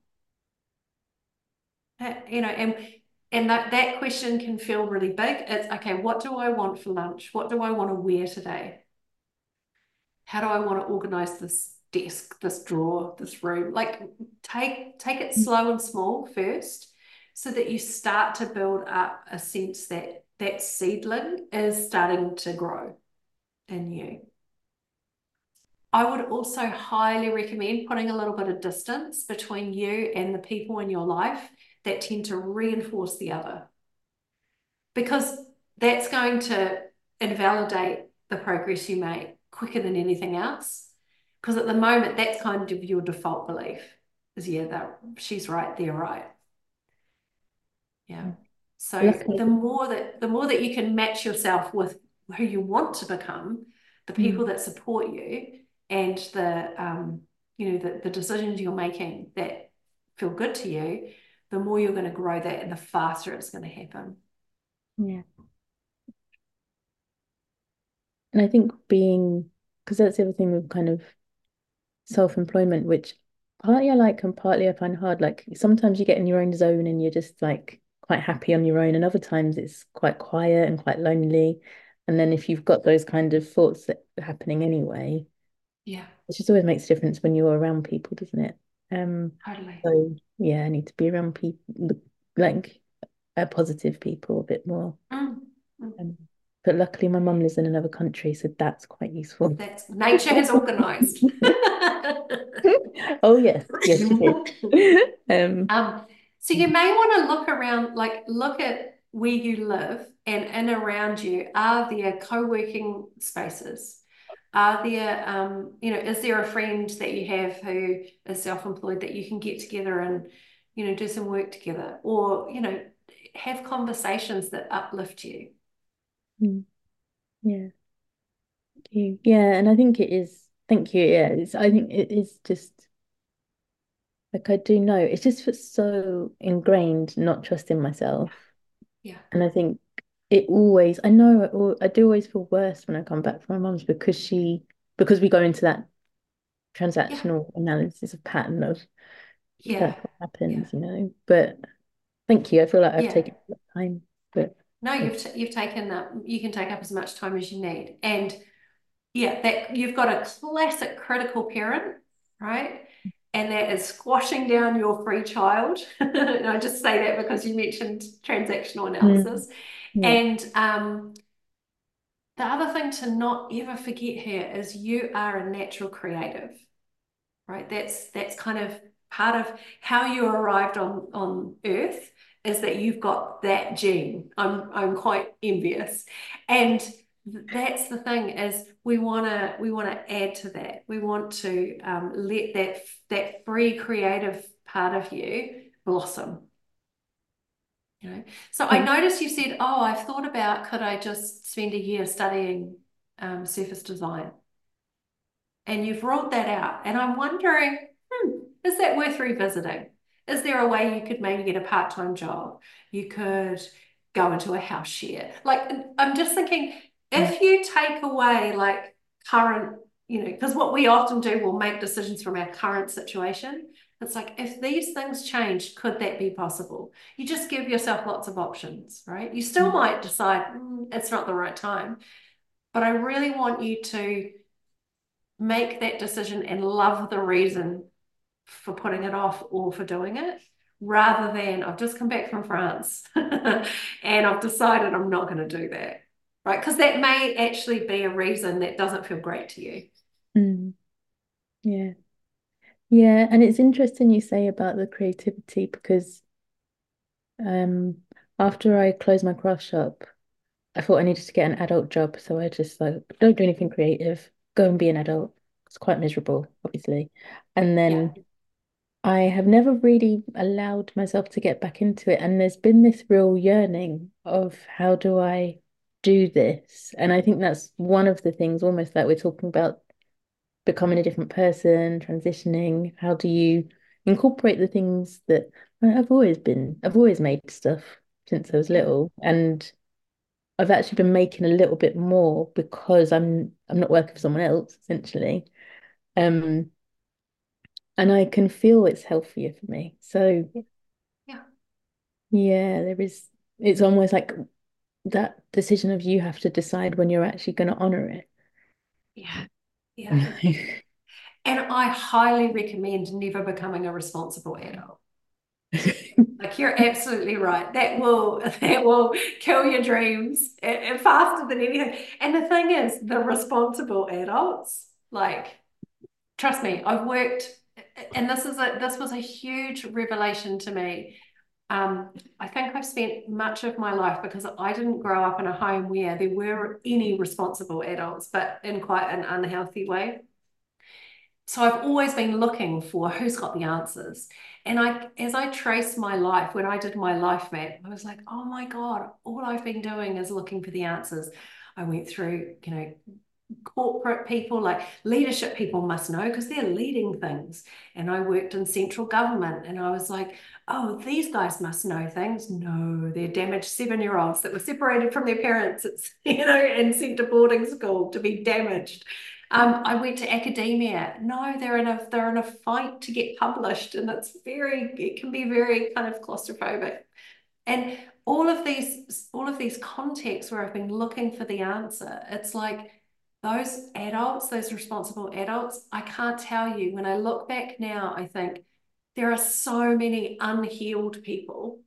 And that question can feel really big. It's okay, what do I want for lunch? What do I want to wear today? How do I want to organize this desk, this drawer, this room? Like take it slow and small first so that you start to build up a sense that that seedling is starting to grow in you. I would also highly recommend putting a little bit of distance between you and the people in your life that tend to reinforce the other, because that's going to invalidate the progress you make quicker than anything else. Because at the moment, that's kind of your default belief is, yeah, she's right, they're right. Yeah. So the more that you can match yourself with who you want to become, the people that support you, and the decisions you're making that feel good to you, the more you're going to grow that and the faster it's going to happen. Yeah. And I think because that's the other thing with kind of self-employment, which partly I like and partly I find hard. Like sometimes you get in your own zone and you're just like quite happy on your own, and other times it's quite quiet and quite lonely. And then if you've got those kind of thoughts that are happening anyway, yeah, it just always makes a difference when you're around people, doesn't it? Totally. So yeah, I need to be around people like positive people a bit more. But luckily my mum lives in another country, so that's quite useful. That's nature has organized. Oh yes, yes she did. So you may want to look around, like look at where you live and in around you, are there co-working spaces? Are there, is there a friend that you have who is self-employed that you can get together and, do some work together, or, have conversations that uplift you? Yeah. Thank you. Yeah, and I think it is. Thank you. Yeah, I think it is just like I do know it's just so ingrained not trusting myself, Yeah. and I think it always. I know I do always feel worse when I come back from my mum's because we go into that Yeah. transactional analysis of pattern of Yeah. that's what happens. But thank you. I feel like I've Yeah. taken a lot of time, but No, you've taken that. You can take up as much time as you need, and yeah, that you've got a classic critical parent, right? And that is squashing down your free child. And I just say that because you mentioned transactional analysis. Yeah. And the other thing to not ever forget here is you are a natural creative, right? That's kind of part of how you arrived on Earth, is that you've got that gene. I'm quite envious, and that's the thing, is we want to add to that. We want to let that free creative part of you blossom. So I noticed you said, oh, I've thought about, could I just spend a year studying surface design? And you've ruled that out. And I'm wondering, is that worth revisiting? Is there a way you could maybe get a part-time job? You could go into a house share. Like, I'm just thinking, if you take away like current, because what we often do, we'll make decisions from our current situation. It's like, if these things change, could that be possible? You just give yourself lots of options, right? You still might decide it's not the right time, but I really want you to make that decision and love the reason for putting it off or for doing it, rather than I've just come back from France and I've decided I'm not going to do that, right? Because that may actually be a reason that doesn't feel great to you. Yeah. Yeah, and it's interesting you say about the creativity because after I closed my craft shop, I thought I needed to get an adult job, so I just like don't do anything creative, go and be an adult. It's quite miserable, obviously. And Yeah. then I have never really allowed myself to get back into it, and there's been this real yearning of how do I do this? And I think that's one of the things, almost like we're talking about becoming a different person, transitioning. How do you incorporate the things that I've always made stuff since I was Yeah. little, and I've actually been making a little bit more because I'm not working for someone else, essentially. Um, and I can feel it's healthier for me. So Yeah. yeah, it's almost like that decision of you have to decide when you're actually going to honor it. Yeah. Yeah. And I highly recommend never becoming a responsible adult. Like, you're absolutely right. That will kill your dreams faster than anything. And the thing is, the responsible adults, like, trust me, I've worked, and this was a huge revelation to me. I think I've spent much of my life, because I didn't grow up in a home where there were any responsible adults, but in quite an unhealthy way. So I've always been looking for who's got the answers. And as I traced my life, when I did my life map, I was like, oh my God, all I've been doing is looking for the answers. I went through, corporate people, like leadership people must know because they're leading things. And I worked in central government, and I was like, oh, these guys must know things. No, they're damaged 7-year-olds that were separated from their parents, and sent to boarding school to be damaged. I went to academia. No, they're in a fight to get published, and it can be very kind of claustrophobic. And all of these contexts where I've been looking for the answer, it's like those adults, those responsible adults, I can't tell you, when I look back now, I think there are so many unhealed people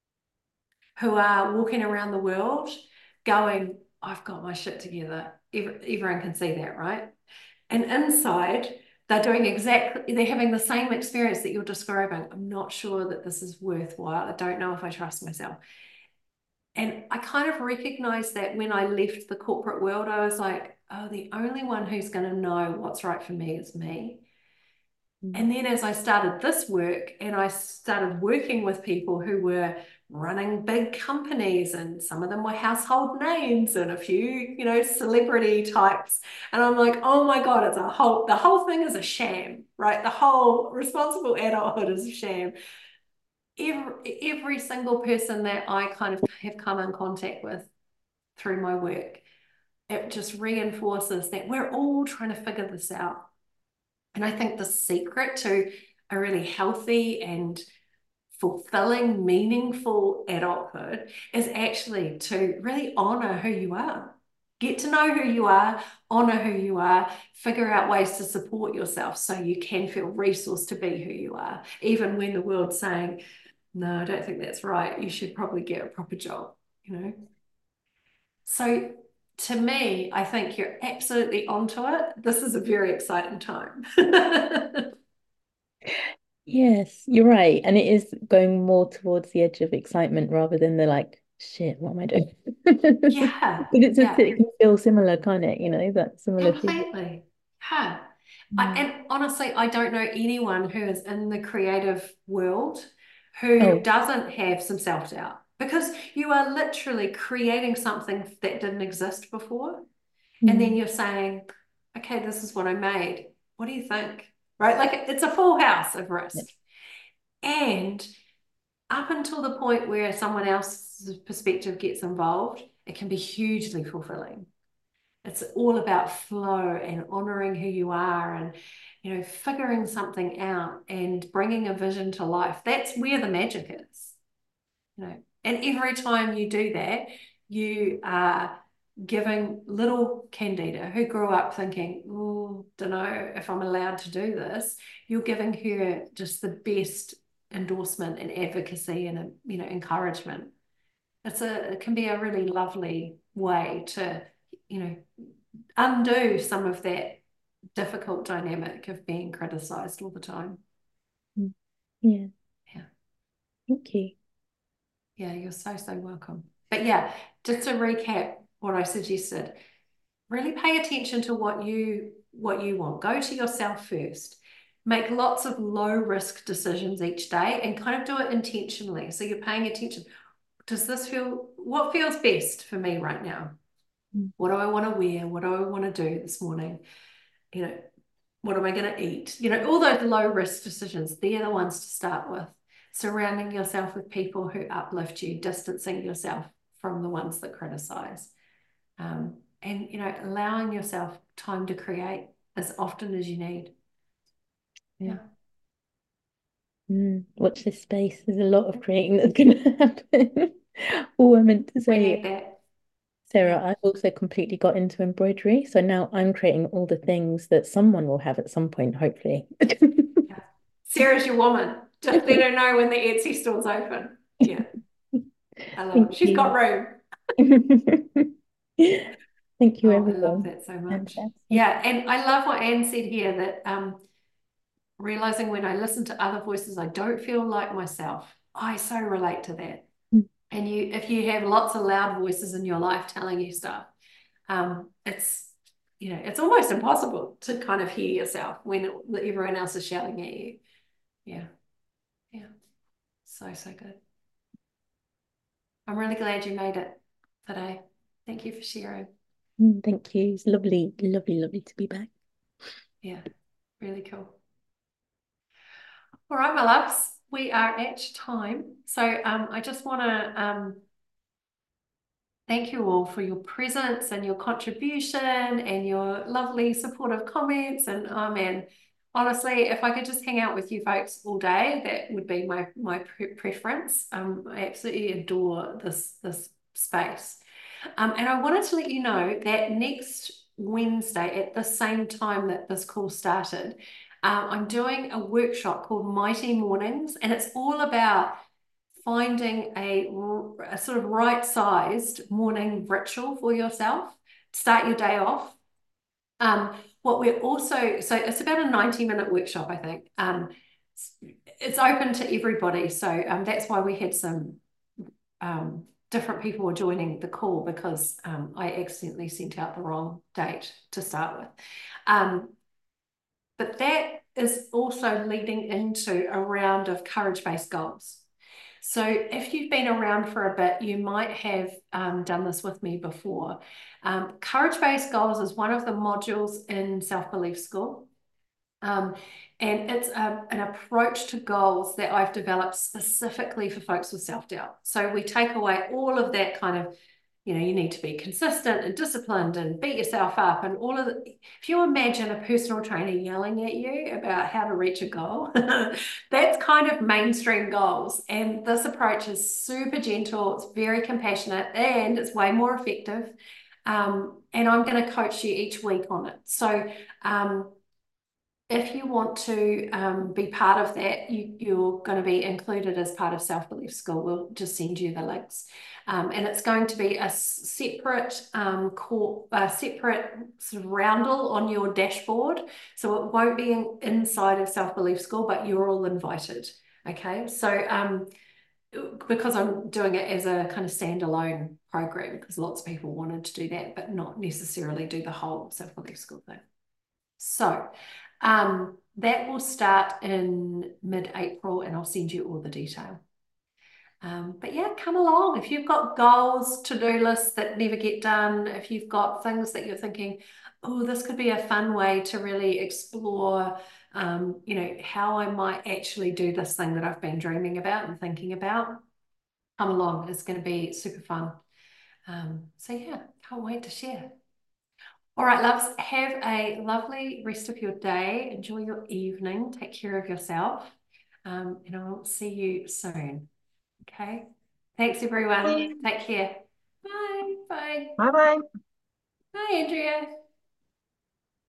who are walking around the world going, I've got my shit together. Everyone can see that, right? And inside, they're having the same experience that you're describing. I'm not sure that this is worthwhile. I don't know if I trust myself. And I kind of recognized that when I left the corporate world, I was like, oh, the only one who's going to know what's right for me is me. And then as I started this work and I started working with people who were running big companies, and some of them were household names and a few, you know, celebrity types. And I'm like, oh my God, the whole thing is a sham, right? The whole responsible adulthood is a sham. Every single person that I kind of have come in contact with through my work, it just reinforces that we're all trying to figure this out. And I think the secret to a really healthy and fulfilling, meaningful adulthood is actually to really honor who you are. Get to know who you are, honor who you are, figure out ways to support yourself so you can feel resourced to be who you are, even when the world's saying, no, I don't think that's right. You should probably get a proper job, you know? So to me, I think you're absolutely onto it. This is a very exciting time. Yes, you're right. And it is going more towards the edge of excitement rather than the like, shit, what am I doing? Yeah, But it's yeah, it can feel similar, can't it? You know, that similar feeling. completely. Yeah. Mm. And honestly, I don't know anyone who is in the creative world who Oh, doesn't have some self-doubt, because you are literally creating something that didn't exist before. And then mm, you're saying, okay, this is what I made. What do you think? Right? Like it's a full house of yeah. risk. And up until the point where someone else's perspective gets involved, it can be hugely fulfilling. It's all about flow and honoring who you are, and you know, figuring something out and bringing a vision to life. That's where the magic is, you know. And every time you do that, you are giving little Candida, who grew up thinking, oh, don't know if I'm allowed to do this, you're giving her just the best endorsement and advocacy and, you know, encouragement. It can be a really lovely way to, you know, undo some of that difficult dynamic of being criticized all the time. Mm. Yeah, Yeah. thank you. Yeah, you're so, so welcome. But yeah, just to recap what I suggested, really pay attention to what you want. Go to yourself first. Make lots of low risk decisions each day and kind of do it intentionally. So you're paying attention. What feels best for me right now? Mm. What do I want to wear? What do I want to do this morning? You know, what am I going to eat? You know, all those low risk decisions, they're the ones to start with. Surrounding yourself with people who uplift you, distancing yourself from the ones that criticize. And, you know, allowing yourself time to create as often as you need. Yeah. Yeah. Watch this space. There's a lot of creating that's going to happen. All I meant to We say, need that. Sarah, Yeah. I've also completely got into embroidery. So now I'm creating all the things that someone will have at some point, hopefully. Yeah. Sarah's your woman. Just let her know when the Etsy store's open. Yeah. I love it. Thank She's got you. room. Thank you, Oh, I love everyone. that so much. Fantastic. Yeah. And I love what Anne said here, that realizing when I listen to other voices, I don't feel like myself. I so relate to that. Mm. And if you have lots of loud voices in your life telling you stuff, it's, you know, it's almost impossible to kind of hear yourself when everyone else is shouting at you. Yeah. Yeah. So, so good. I'm really glad you made it today. Thank you for sharing. Thank you. It's lovely, lovely, lovely to be back. Yeah. Really cool. All right, my loves, we are at time. So I just want to thank you all for your presence and your contribution and your lovely supportive comments. And oh man, honestly, if I could just hang out with you folks all day, that would be my preference. I absolutely adore this space. And I wanted to let you know that next Wednesday at the same time that this call started, I'm doing a workshop called Mighty Mornings, and it's all about finding a sort of right-sized morning ritual for yourself to start your day off. What we're also, so it's about a 90-minute workshop, I think. It's open to everybody, so that's why we had some different people were joining the call because I accidentally sent out the wrong date to start with. But that is also leading into a round of courage-based goals. So if you've been around for a bit, you might have done this with me before. Courage-based goals is one of the modules in Self-Belief School. And it's an approach to goals that I've developed specifically for folks with self-doubt. So we take away all of that kind of, you need to be consistent and disciplined and beat yourself up and all of the, if you imagine a personal trainer yelling at you about how to reach a goal, that's kind of mainstream goals. And this approach is super gentle, it's very compassionate, and it's way more effective. And I'm going to coach you each week on it. So if you want to be part of that, you're going to be included as part of Self-Belief School. We'll just send you the links. And it's going to be a separate separate sort of roundel on your dashboard. So it won't be inside of Self-Belief School, but you're all invited. Okay, so because I'm doing it as a kind of standalone program, because lots of people wanted to do that, but not necessarily do the whole Self-Belief School thing. So that will start in mid-April, and I'll send you all the detail. But yeah, come along. If you've got goals, to-do lists that never get done, if you've got things that you're thinking, oh, this could be a fun way to really explore, how I might actually do this thing that I've been dreaming about and thinking about, come along. It's going to be super fun. So yeah, can't wait to share. All right, loves, have a lovely rest of your day. Enjoy your evening. Take care of yourself. And I'll see you soon. Okay. Thanks, everyone. Bye. Take care. Bye. Bye. Bye bye. Bye, Andrea.